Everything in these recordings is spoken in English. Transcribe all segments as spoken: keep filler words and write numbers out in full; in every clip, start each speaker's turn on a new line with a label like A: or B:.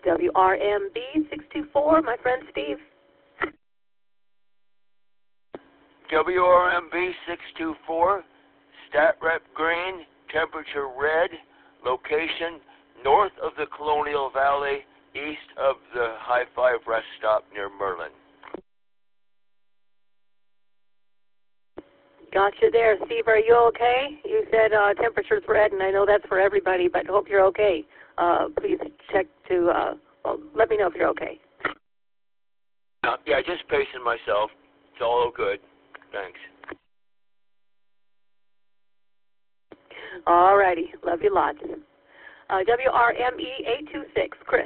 A: W R M B six two four, my friend Steve.
B: W R M B six two four, stat rep green, temperature red, location north of the Colonial Valley, east of the High Five rest stop near Merlin.
A: Gotcha there. Steve, are you okay? You said uh, temperature's red, and I know that's for everybody, but hope you're okay. Uh, please check to, uh, well, let me know if you're okay.
B: Uh, yeah, just pacing myself. It's all good. Thanks.
A: All righty. Love you lots. Uh, W R M E eight two six, Chris.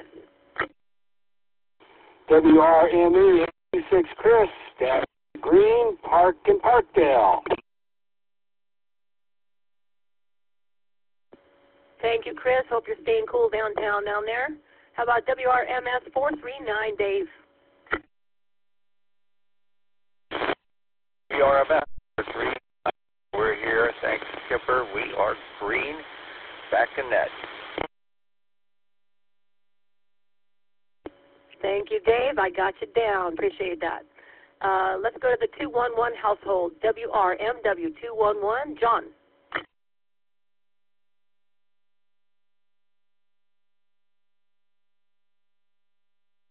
C: W R M E eight two six, Chris, stat green, Park in Parkdale.
A: Thank you, Chris. Hope you're staying cool downtown down there. How about W R M S four three nine, Dave?
D: W R M S four three nine, we're here. Thanks, Skipper. We are green. Back in net.
A: Thank you, Dave. I got you down. Appreciate that. Uh, let's go to the two one one household. W R M W two one one, John.